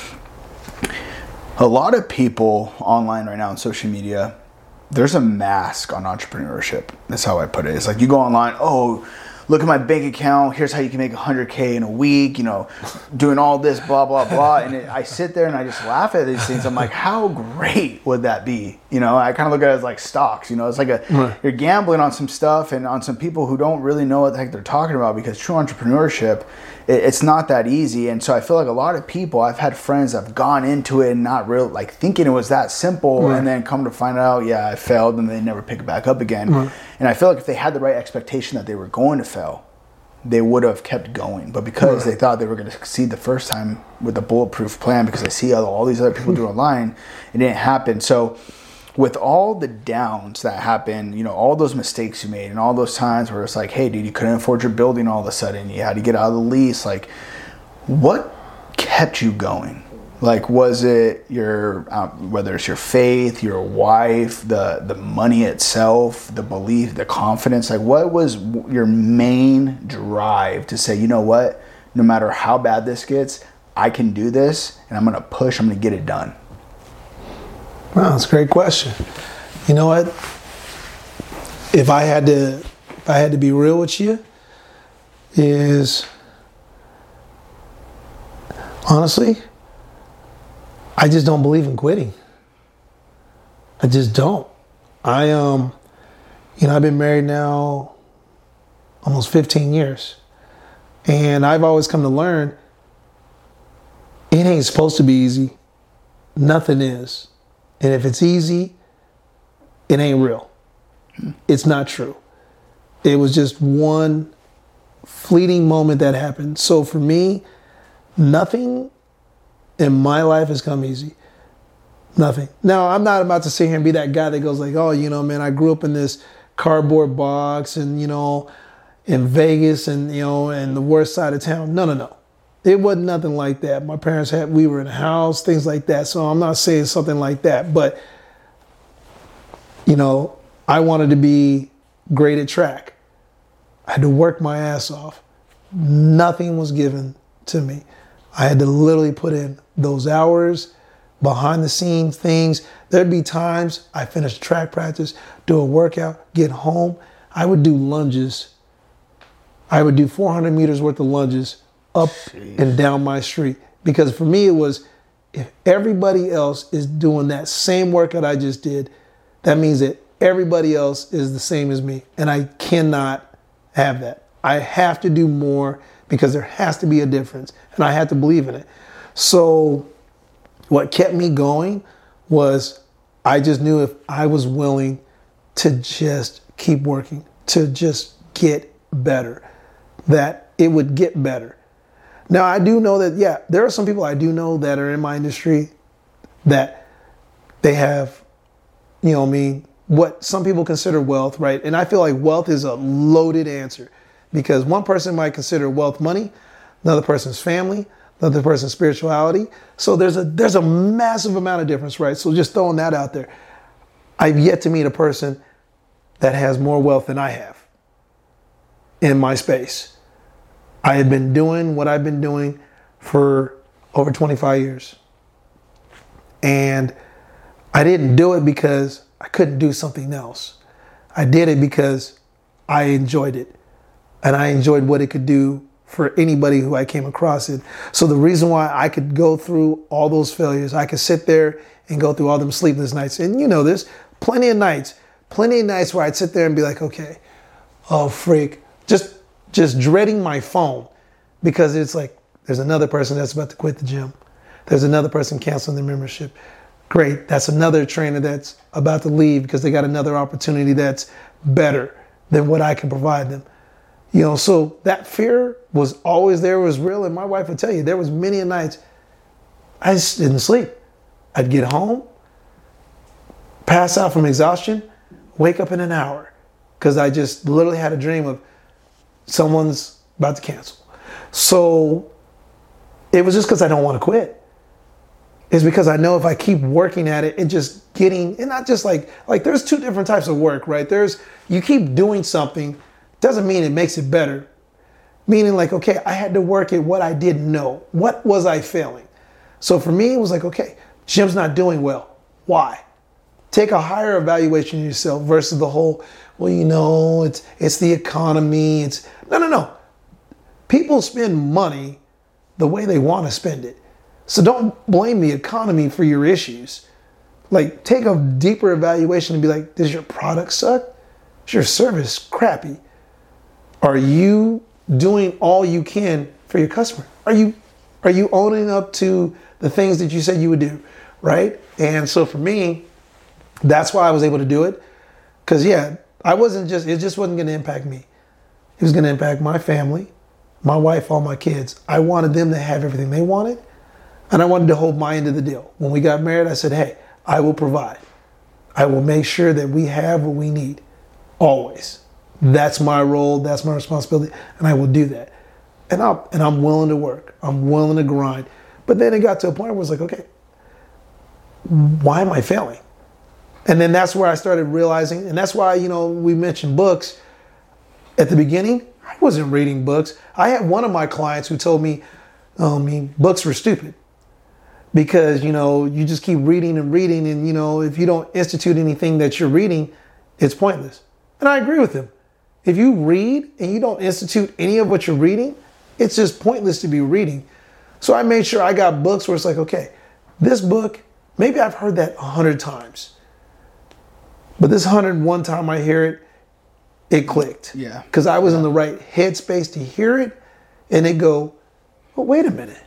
a lot of people online right now on social media. There's a mask on entrepreneurship. That's how I put it. It's like you go online, oh, look at my bank account. Here's how you can make $100K in a week, you know, doing all this, blah, blah, blah. And I sit there and I just laugh at these things. I'm like, how great would that be? You know, I kind of look at it as like stocks, you know, it's like you're gambling on some stuff and on some people who don't really know what the heck they're talking about, because true entrepreneurship, it's not that easy. And so I feel like a lot of people, I've had friends that have gone into it and not real, like thinking it was that simple, and then come to find out, I failed, and they never pick it back up again. And I feel like if they had the right expectation that they were going to fail, they would have kept going. But because they thought they were going to succeed the first time with a bulletproof plan, because they see all these other people do online, it didn't happen. So with all the downs that happen, you know, all those mistakes you made and all those times where it's like, hey, dude, you couldn't afford your building all of a sudden, you had to get out of the lease, like, what kept you going? Like, was it your, whether it's your faith, your wife, the money itself, the belief, the confidence, like what was your main drive to say, you know what, no matter how bad this gets, I can do this and I'm going to push, I'm going to get it done? Wow, that's a great question. You know what? If I had to be real with you, is honestly, I just don't believe in quitting. I just don't. I've been married now almost 15 years. And I've always come to learn it ain't supposed to be easy. Nothing is. And if it's easy, it ain't real. It's not true. It was just one fleeting moment that happened. So for me, nothing in my life has come easy. Nothing. Now, I'm not about to sit here and be that guy that goes like, oh, man, I grew up in this cardboard box and, in Vegas and, and the worst side of town. No. It wasn't nothing like that. My parents we were in a house, things like that. So I'm not saying something like that. But, I wanted to be great at track. I had to work my ass off. Nothing was given to me. I had to literally put in those hours, behind the scenes things. There'd be times I finished track practice, do a workout, get home. I would do lunges. I would do 400 meters worth of lunges up and down my street. Because for me, it was, if everybody else is doing that same workout I just did, that means that everybody else is the same as me. And I cannot have that. I have to do more because there has to be a difference. And I had to believe in it. So what kept me going was I just knew if I was willing to just keep working, to just get better, that it would get better. Now, I do know that, there are some people I do know that are in my industry that they have, what some people consider wealth, right? And I feel like wealth is a loaded answer because one person might consider wealth money, another person's family, another person's spirituality. So there's a massive amount of difference, right? So just throwing that out there. I've yet to meet a person that has more wealth than I have in my space. I had been doing what I've been doing for over 25 years. And I didn't do it because I couldn't do something else. I did it because I enjoyed it. And I enjoyed what it could do for anybody who I came across it. So the reason why I could go through all those failures, I could sit there and go through all them sleepless nights. And there's plenty of nights where I'd sit there and be like, okay, oh freak, just dreading my phone because it's like, there's another person that's about to quit the gym. There's another person canceling their membership. Great, that's another trainer that's about to leave because they got another opportunity that's better than what I can provide them. So that fear was always there, was real. And my wife would tell you, there was many nights I just didn't sleep. I'd get home, pass out from exhaustion, wake up in an hour because I just literally had a dream of someone's about to cancel. So it was just because I don't want to quit. It's because I know if I keep working at it and just getting, and not just like there's two different types of work, right? You keep doing something, doesn't mean it makes it better. Meaning like, okay, I had to work at what I didn't know. What was I failing? So for me, it was like, okay, gym's not doing well. Why? Take a higher evaluation of yourself versus the whole, well, it's the economy. No. People spend money the way they want to spend it. So don't blame the economy for your issues. Like, take a deeper evaluation and be like, does your product suck? Is your service crappy? Are you doing all you can for your customer? Are you owning up to the things that you said you would do, right? And so for me, that's why I was able to do it. Because it just wasn't going to impact me. It was going to impact my family, my wife, all my kids. I wanted them to have everything they wanted. And I wanted to hold my end of the deal. When we got married, I said, hey, I will provide. I will make sure that we have what we need. Always. That's my role. That's my responsibility. And I will do that. And I'm willing to work. I'm willing to grind. But then it got to a point where it's like, okay, why am I failing? And then that's where I started realizing, and that's why, we mentioned books. At the beginning, I wasn't reading books. I had one of my clients who told me, books were stupid. Because, you just keep reading and reading and, if you don't institute anything that you're reading, it's pointless. And I agree with him. If you read and you don't institute any of what you're reading, it's just pointless to be reading. So I made sure I got books where it's like, okay, This book, maybe I've heard that 100 times. But this 101 time I hear it, it clicked. Yeah. Because I was in the right headspace to hear it, and it go, well, wait a minute.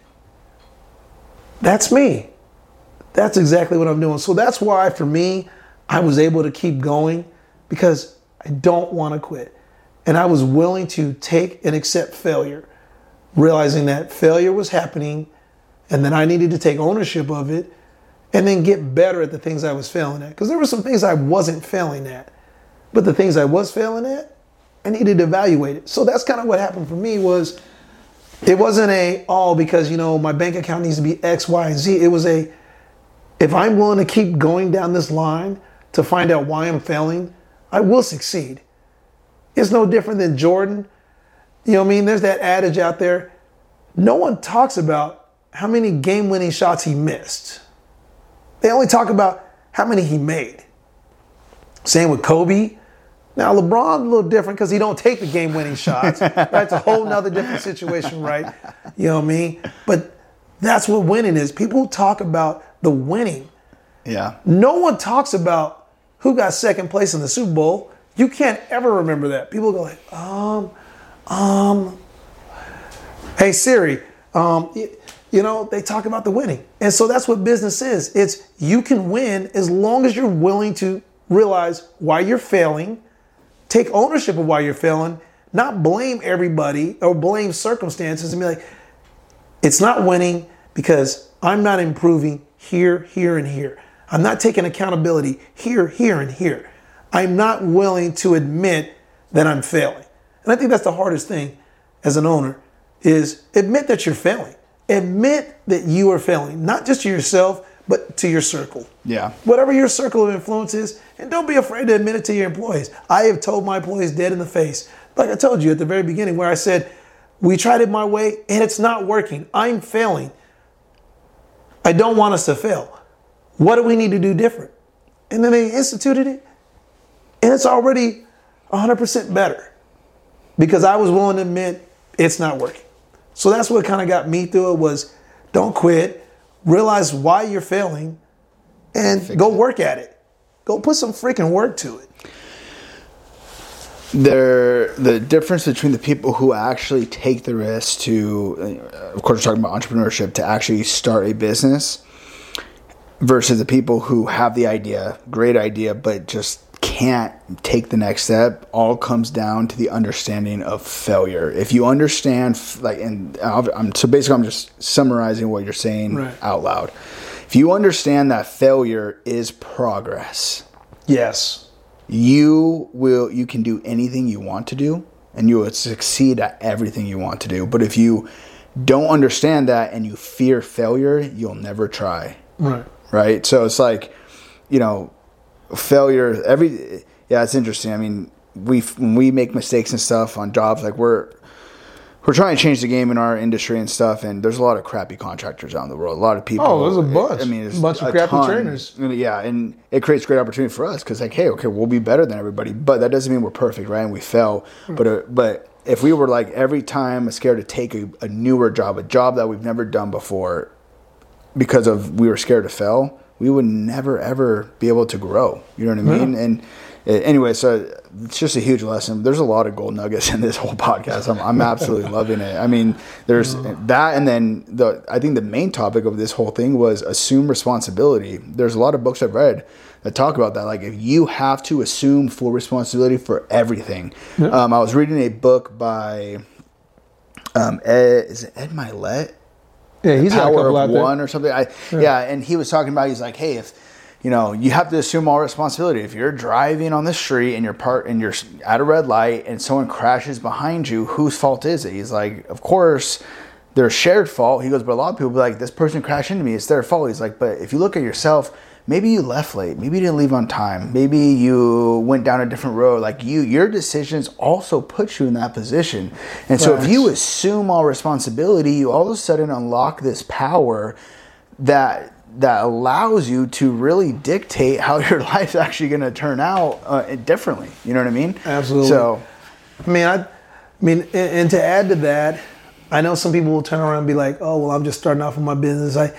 That's me. That's exactly what I'm doing. So that's why, for me, I was able to keep going, because I don't want to quit. And I was willing to take and accept failure, realizing that failure was happening and that I needed to take ownership of it and then get better at the things I was failing at. Because there were some things I wasn't failing at, but the things I was failing at, I needed to evaluate it. So that's kind of what happened for me. Was it wasn't because, my bank account needs to be X, Y, and Z. It was if I'm willing to keep going down this line to find out why I'm failing, I will succeed. It's no different than Jordan. You know what I mean? There's that adage out there. No one talks about how many game-winning shots he missed. They only talk about how many he made. Same with Kobe. Now, LeBron, a little different because he don't take the game-winning shots. Right? It's a whole nother different situation, right? You know what I mean? But that's what winning is. People talk about the winning. Yeah. No one talks about who got second place in the Super Bowl. You can't ever remember that. People go like, hey Siri, they talk about the winning. And so that's what business is. It's you can win as long as you're willing to realize why you're failing, take ownership of why you're failing, not blame everybody or blame circumstances and be like, it's not winning because I'm not improving here, here, and here. I'm not taking accountability here, here, and here. I'm not willing to admit that I'm failing. And I think that's the hardest thing as an owner is admit that you're failing. Admit that you are failing, not just to yourself, but to your circle. Yeah. Whatever your circle of influence is, and don't be afraid to admit it to your employees. I have told my employees dead in the face, like I told you at the very beginning, where I said, we tried it my way and it's not working. I'm failing. I don't want us to fail. What do we need to do different? And then they instituted it. And it's already 100% better because I was willing to admit it's not working. So that's what kind of got me through it was don't quit, realize why you're failing, and go work at it. Go put some freaking work to it. The difference between the people who actually take the risk to, of course, we're talking about entrepreneurship, to actually start a business versus the people who have the idea, great idea, but just can't take the next step, all comes down to the understanding of failure. If you understand, I'm just summarizing what you're saying out loud. If you understand that failure is progress, yes, you can do anything you want to do, and you will succeed at everything you want to do. But if you don't understand that and you fear failure, you'll never try. Right. So it's like, failure. It's interesting. I mean, when we make mistakes and stuff on jobs, like we're trying to change the game in our industry and stuff, and there's a lot of crappy contractors out in the world. A lot of people. Oh, there's a bunch. I mean, there's a bunch of crappy trainers. Yeah, and it creates great opportunity for us because, we'll be better than everybody, but that doesn't mean we're perfect, right? And we fail. But if we were like every time scared to take a newer job, a job that we've never done before, because we were scared to fail, we would never ever be able to grow. You know what I mean? And anyway, so it's just a huge lesson. There's a lot of gold nuggets in this whole podcast. I'm absolutely loving it. I mean, there's that, and then I think the main topic of this whole thing was assume responsibility. There's a lot of books I've read that talk about that. Like, if you have to assume full responsibility for everything. I was reading a book by is it Ed Milet? Yeah, he's got a couple out there. One or something. And he was talking about, he's like, hey, if you have to assume all responsibility. If you're driving on the street and you're at a red light and someone crashes behind you, whose fault is it? He's like, of course, there's shared fault. He goes, but a lot of people be like, this person crashed into me, it's their fault. He's like, but if you look at yourself, maybe you left late, maybe you didn't leave on time, maybe you went down a different road. Like your decisions also put you in that position. And so if you assume all responsibility, you all of a sudden unlock this power that allows you to really dictate how your life's actually going to turn out differently. You know what I mean? Absolutely. So, I mean, and to add to that, I know some people will turn around and be like, oh, well, I'm just starting off with my business.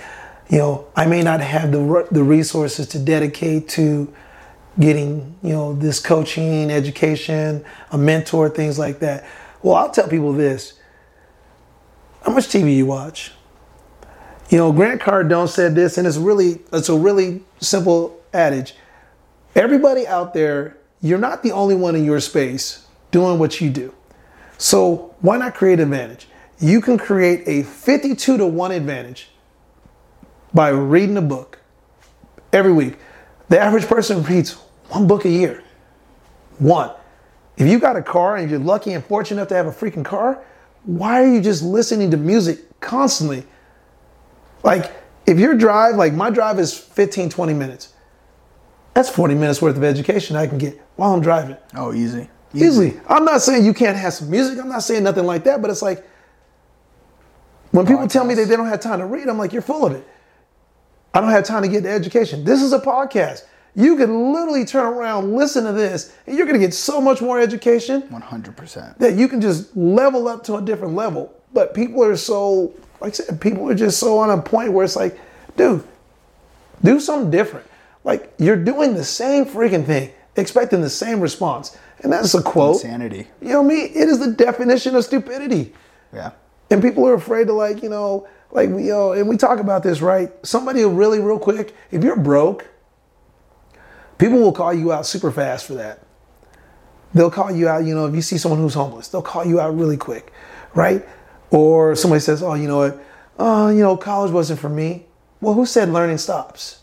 You know, I may not have the resources to dedicate to getting, you know, this coaching, education, a mentor, things like that. Well, I'll tell people this. How much TV you watch? You know, Grant Cardone said this, and it's a really simple adage. Everybody out there, you're not the only one in your space doing what you do. So why not create an advantage? You can create a 52-to-1 advantage by reading a book every week. The average person reads one book a year. One. If you got a car and you're lucky and fortunate enough to have a freaking car, why are you just listening to music constantly? Like, if your drive, like my drive is 15, 20 minutes. That's 40 minutes worth of education I can get while I'm driving. Oh, easy. Easily. I'm not saying you can't have some music. I'm not saying nothing like that, but it's like, when people tell me that they don't have time to read, I'm like, you're full of it. I don't have time to get the education. This is a podcast. You can literally turn around, listen to this, and you're going to get so much more education. 100%. That you can just level up to a different level. But people are so, like I said, people are just so on a point where it's like, dude, do something different. Like, you're doing the same freaking thing, expecting the same response. And that's a quote. Insanity. You know what I mean? It is the definition of stupidity. Yeah. And people are afraid to, like, you know, like, you know, and we talk about this, right? Somebody will really, real quick, if you're broke, people will call you out super fast for that. They'll call you out, you know, if you see someone who's homeless, they'll call you out really quick, right? Or somebody says, oh, you know what? Oh, you know, college wasn't for me. Well, who said learning stops?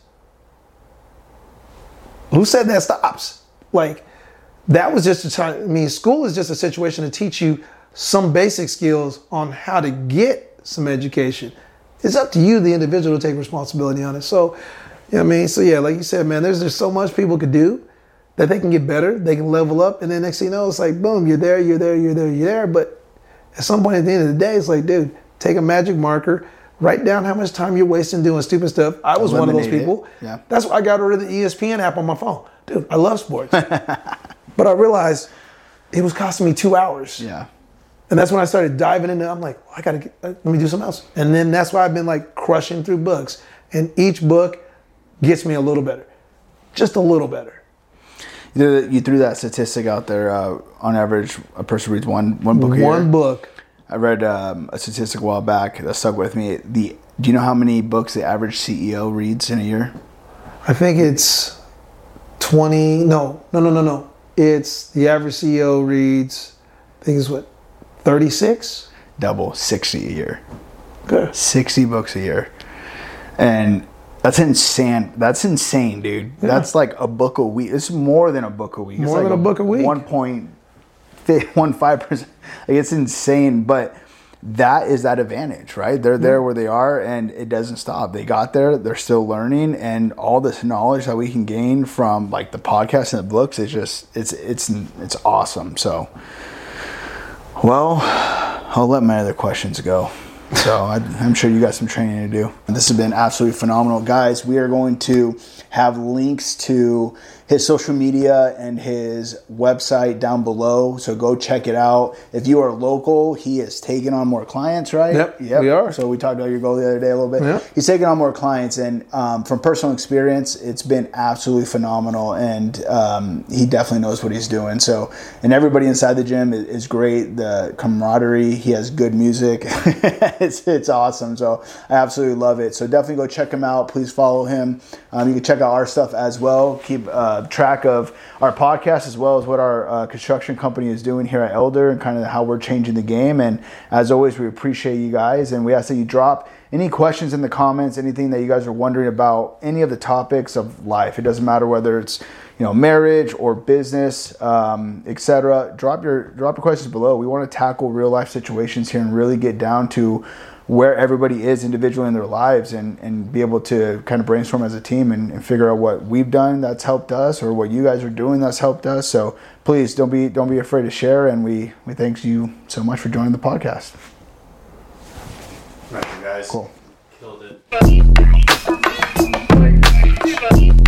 Who said that stops? Like, that was just a time, I mean, school is just a situation to teach you some basic skills on how to get some education. It's up to you, the individual, to take responsibility on it. So, you know what I mean? So yeah, like you said, man, there's so much people could do that they can get better, they can level up, and then next thing you know, it's like, boom, you're there. But at some point at the end of the day, it's like, dude, take a magic marker, write down how much time you're wasting doing stupid stuff. I was one of those people. Yeah. That's why I got rid of the ESPN app on my phone. Dude, I love sports. But I realized it was costing me 2 hours. Yeah. And that's when I started diving into, I'm like, well, let me do something else. And then that's why I've been like crushing through books. And each book gets me a little better. Just a little better. You threw that statistic out there. On average, a person reads one book a year. One book. I read a statistic a while back that stuck with me. Do you know how many books the average CEO reads in a year? I think it's 20. No. It's the average CEO reads, I think it's what, 36? Double, 60 a year. Good. 60 books a year. And that's insane. That's insane, dude. Yeah. That's like a book a week. It's more than a book a week. More than a book a week. 1.15%. Like, it's insane. But that is that advantage, right? They're there where they are, and it doesn't stop. They got there. They're still learning, and all this knowledge that we can gain from like the podcast and the books is just it's awesome. So, well, I'll let my other questions go. So I'm sure you got some training to do. This has been absolutely phenomenal. Guys, we are going to have links to his social media and his website down below. So go check it out. If you are local, he is taking on more clients, right? Yep. We are. So we talked about your goal the other day a little bit. Yep. He's taking on more clients, and from personal experience, it's been absolutely phenomenal, and he definitely knows what he's doing. So, and everybody inside the gym is great. The camaraderie, he has good music. It's awesome. So I absolutely love it. So definitely go check him out. Please follow him. You can check out our stuff as well. Keep track of our podcast as well as what our construction company is doing here at Elder and kind of how we're changing the game. And as always, we appreciate you guys, and we ask that you drop any questions in the comments, anything that you guys are wondering about, any of the topics of life. It doesn't matter whether it's marriage or business, etc. Drop your questions below. We want to tackle real life situations here and really get down to where everybody is individually in their lives, and be able to kind of brainstorm as a team and figure out what we've done that's helped us, or what you guys are doing that's helped us. So please don't be afraid to share, and we thank you so much for joining the podcast. Right, you guys. Cool. Killed it.